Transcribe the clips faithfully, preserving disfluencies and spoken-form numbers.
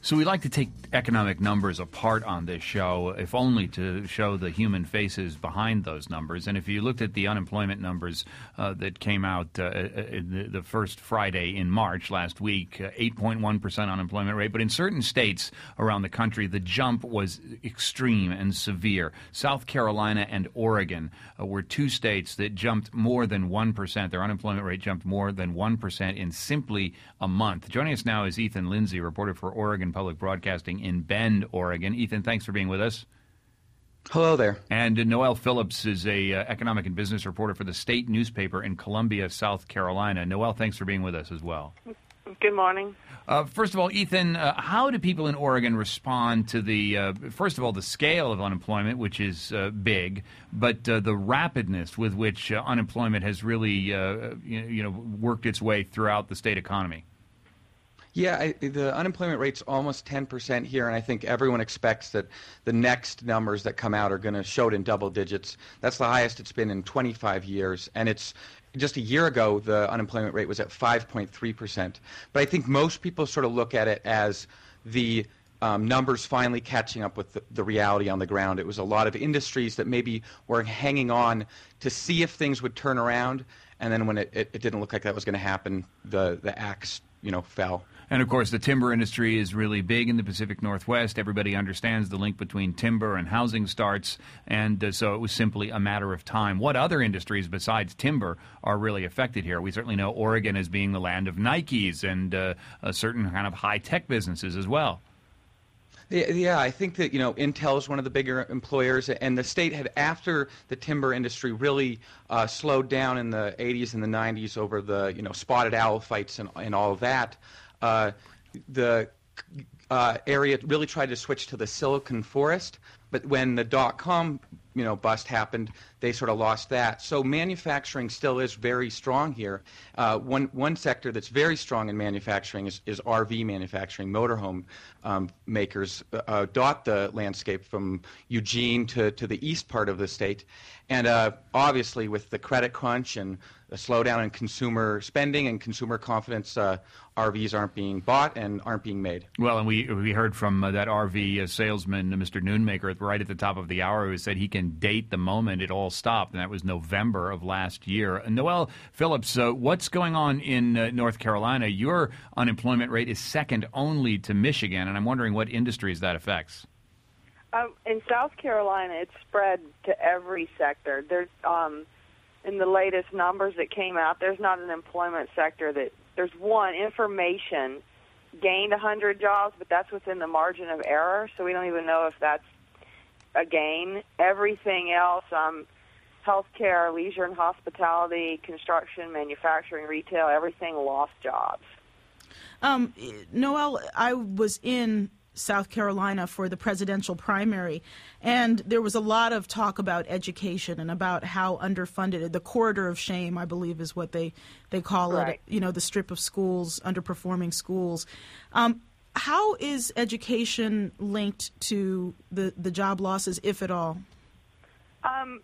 So we like to take economic numbers apart on this show, if only to show the human faces behind those numbers. And if you looked at the unemployment numbers uh, that came out uh, in the, the first Friday in March last week, uh, eight point one percent unemployment rate. But in certain states around the country, the jump was extreme and severe. South Carolina and Oregon uh, were two states that jumped more than one percent. Their unemployment rate jumped more than one percent in simply a month. Joining us now is Ethan Lindsay, reporter for Oregon Public Broadcasting in Bend, Oregon. Ethan, thanks for being with us. Hello there. And uh, Noelle Phillips is a uh, economic and business reporter for the state newspaper in Columbia, South Carolina. Noelle, thanks for being with us as well. Good morning. Uh, first of all, Ethan, uh, how do people in Oregon respond to the, uh, first of all, the scale of unemployment, which is uh, big, but uh, the rapidness with which uh, unemployment has really uh, you, you know, worked its way throughout the state economy? Yeah, I, the unemployment rate's almost ten percent here, and I think everyone expects that the next numbers that come out are going to show it in double digits. That's the highest it's been in twenty-five years, and it's just a year ago the unemployment rate was at five point three percent. But I think most people sort of look at it as the um, numbers finally catching up with the, the reality on the ground. It was a lot of industries that maybe were hanging on to see if things would turn around, and then when it, it, it didn't look like that was going to happen, the, the axe, you know, fell. And, of course, the timber industry is really big in the Pacific Northwest. Everybody understands the link between timber and housing starts, and uh, so it was simply a matter of time. What other industries besides timber are really affected here? We certainly know Oregon as being the land of Nikes and uh, a certain kind of high-tech businesses as well. Yeah, I think that, you know, Intel is one of the bigger employers, and the state had, after the timber industry really uh, slowed down in the eighties and the nineties over the, you know, spotted owl fights and, and all of that, uh, the uh, area really tried to switch to the Silicon Forest, but when the dot-com, you know, bust happened, they sort of lost that. So manufacturing still is very strong here. Uh, one one sector that's very strong in manufacturing is, is R V manufacturing. Motorhome um, makers uh, dot the landscape from Eugene to, to the east part of the state. And uh, obviously with the credit crunch and the slowdown in consumer spending and consumer confidence, uh, R Vs aren't being bought and aren't being made. Well, and we we heard from uh, that R V uh, salesman, uh, Mister Noonmaker, right at the top of the hour, who said he can date the moment it all stopped, and that was November of last year. Uh, Noelle Phillips, uh, what's going on in uh, North Carolina? Your unemployment rate is second only to Michigan, and I'm wondering what industries that affects. Um, in South Carolina, it's spread to every sector. There's, um, in the latest numbers that came out, there's not an employment sector that, there's one, information gained one hundred jobs, but that's within the margin of error, so we don't even know if that's a gain. Everything else, um, healthcare, leisure and hospitality, construction, manufacturing, retail, everything lost jobs. Um, Noelle, I was in South Carolina for the presidential primary, and there was a lot of talk about education and about how underfunded, the corridor of shame, I believe is what they, they call right. it, you know, the strip of schools, underperforming schools. Um, how is education linked to the, the job losses, if at all? Um,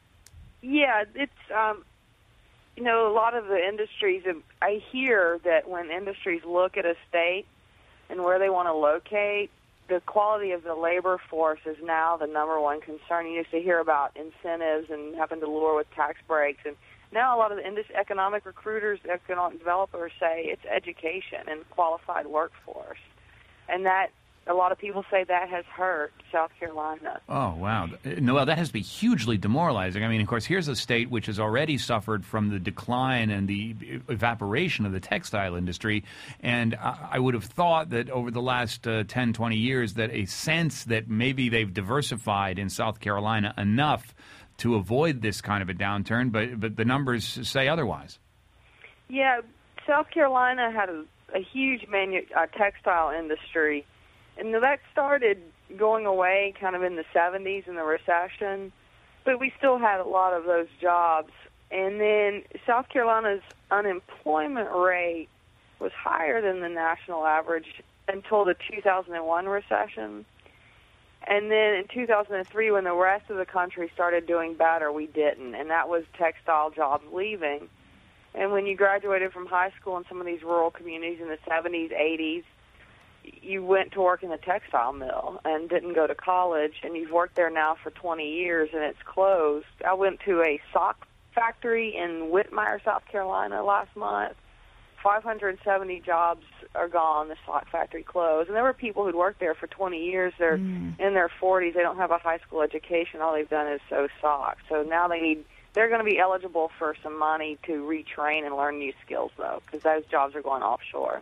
yeah, it's, um, you know, a lot of the industries, I hear that when industries look at a state and where they want to locate, the quality of the labor force is now the number one concern. You used to hear about incentives and having to lure with tax breaks, and now a lot of the industry, economic recruiters, economic developers say it's education and qualified workforce, and that a lot of people say that has hurt South Carolina. Oh, wow. Noelle, that has to be hugely demoralizing. I mean, of course, here's a state which has already suffered from the decline and the evaporation of the textile industry, and I would have thought that over the last uh, ten, twenty years that a sense that maybe they've diversified in South Carolina enough to avoid this kind of a downturn, but, but the numbers say otherwise. Yeah, South Carolina had a, a huge manu- uh, textile industry. And that started going away kind of in the seventies in the recession, but we still had a lot of those jobs. And then South Carolina's unemployment rate was higher than the national average until the two thousand one recession. And then in two thousand three, when the rest of the country started doing better, we didn't, and that was textile jobs leaving. And when you graduated from high school in some of these rural communities in the seventies, eighties, you went to work in the textile mill and didn't go to college, and you've worked there now for twenty years and it's closed. I went to a sock factory in Whitmire, South Carolina last month. five hundred seventy jobs are gone. The sock factory closed. And there were people who'd worked there for twenty years. They're mm. in their forties. They don't have a high school education. All they've done is sew socks. So now they need, they're going to be eligible for some money to retrain and learn new skills, though, because those jobs are going offshore.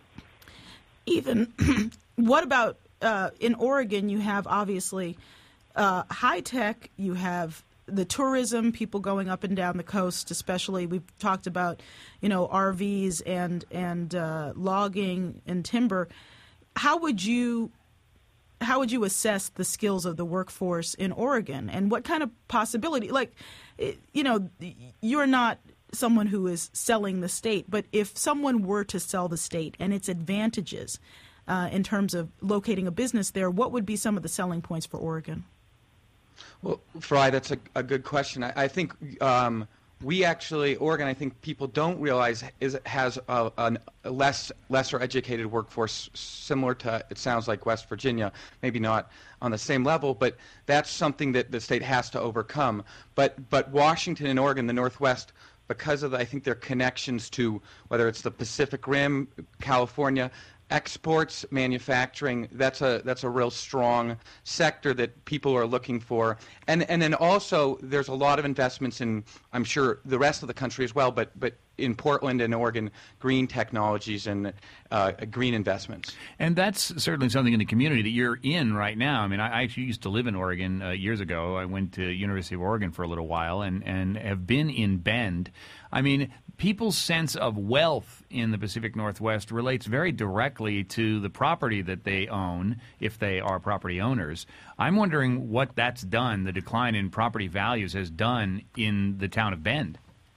Even, what about uh, in Oregon? You have obviously uh, high tech. You have the tourism, people going up and down the coast, especially. We've talked about, you know, R Vs and and uh, logging and timber. How would you how would you assess the skills of the workforce in Oregon, and what kind of possibility? Like, you know, you're not someone who is selling the state, but if someone were to sell the state and its advantages uh, in terms of locating a business there, what would be some of the selling points for Oregon? Well, Fry, that's a, a good question. I, I think um, we actually, Oregon, I think people don't realize is has a, a less lesser educated workforce similar to, it sounds like, West Virginia, maybe not on the same level, but that's something that the state has to overcome. But but Washington and Oregon, the Northwest, because of, the, I think, their connections to whether it's the Pacific Rim, California, exports, manufacturing, that's a that's a real strong sector that people are looking for. And and then also there's a lot of investments in, I'm sure, the rest of the country as well, but but in Portland and Oregon, green technologies and uh, green investments. And that's certainly something in the community that you're in right now. I mean, I actually used to live in Oregon uh, years ago. I went to University of Oregon for a little while and, and have been in Bend. I mean, people's sense of wealth in the Pacific Northwest relates very directly to the property that they own, if they are property owners. I'm wondering what that's done, the decline in property values has done in the town of Bend.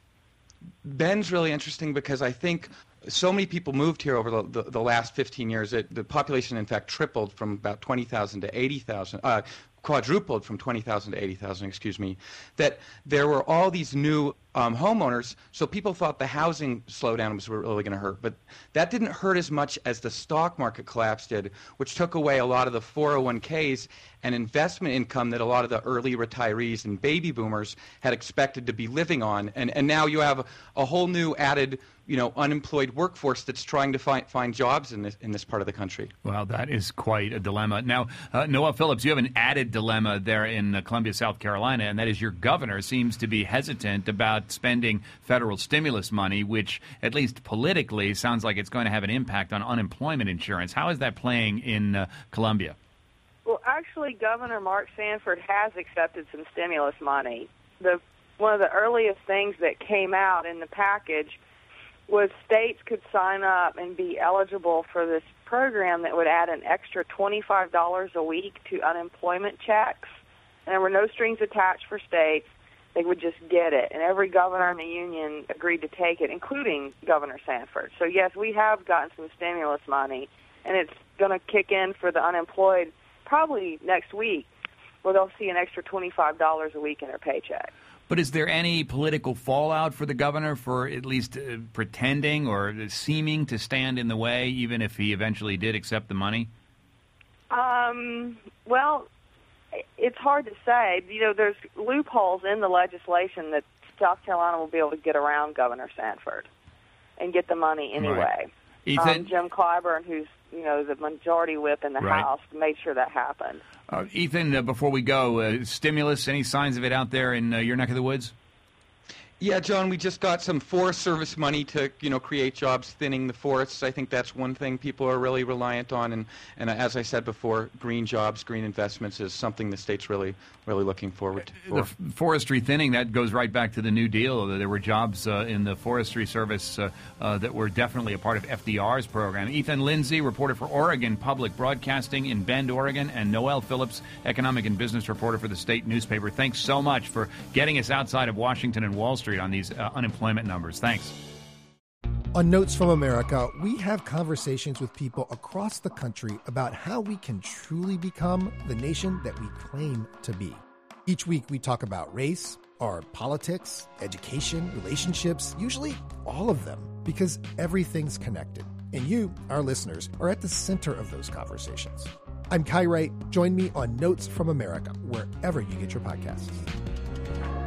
Bend's really interesting because I think so many people moved here over the, the, the last fifteen years. It, the population, in fact, tripled from about twenty thousand to eighty thousand, uh, quadrupled from twenty thousand to eighty thousand, excuse me, that there were all these new um, homeowners, so people thought the housing slowdown was really going to hurt. But that didn't hurt as much as the stock market collapse did, which took away a lot of the four oh one k's and investment income that a lot of the early retirees and baby boomers had expected to be living on. And, and now you have a, a whole new added, you know, unemployed workforce that's trying to find find jobs in this in this part of the country. Well, that is quite a dilemma. Now, uh, Noel Phillips, you have an added dilemma there in uh, Columbia, South Carolina, and that is your governor seems to be hesitant about spending federal stimulus money, which, at least politically, sounds like it's going to have an impact on unemployment insurance. How is that playing in uh, Columbia? Well, actually, Governor Mark Sanford has accepted some stimulus money. The one of the earliest things that came out in the package was states could sign up and be eligible for this program that would add an extra twenty-five dollars a week to unemployment checks. And there were no strings attached for states. They would just get it. And every governor in the union agreed to take it, including Governor Sanford. So, yes, we have gotten some stimulus money, and it's going to kick in for the unemployed probably next week, where they'll see an extra twenty-five dollars a week in their paycheck. But is there any political fallout for the governor for at least uh, pretending or seeming to stand in the way, even if he eventually did accept the money? Um, well, it's hard to say. You know, there's loopholes in the legislation that South Carolina will be able to get around Governor Sanford and get the money anyway. Right. Ethan? Um, Jim Clyburn, who's, you know, the majority whip in the right. House, made sure that happened. Uh, Ethan, uh, before we go, uh, stimulus, any signs of it out there in uh, your neck of the woods? Yeah, John, we just got some Forest Service money to, you know, create jobs thinning the forests. I think that's one thing people are really reliant on. And, and as I said before, green jobs, green investments is something the state's really, really looking forward to. For. The forestry thinning, that goes right back to the New Deal. There were jobs uh, in the Forestry Service uh, uh, that were definitely a part of F D R's program. Ethan Lindsay, reporter for Oregon Public Broadcasting in Bend, Oregon, and Noel Phillips, economic and business reporter for the state newspaper. Thanks so much for getting us outside of Washington and Wall Street on these uh, unemployment numbers. Thanks. On Notes from America, we have conversations with people across the country about how we can truly become the nation that we claim to be. Each week we talk about race, our politics, education, relationships, usually all of them, because everything's connected. And you, our listeners, are at the center of those conversations. I'm Kai Wright. Join me on Notes from America, wherever you get your podcasts.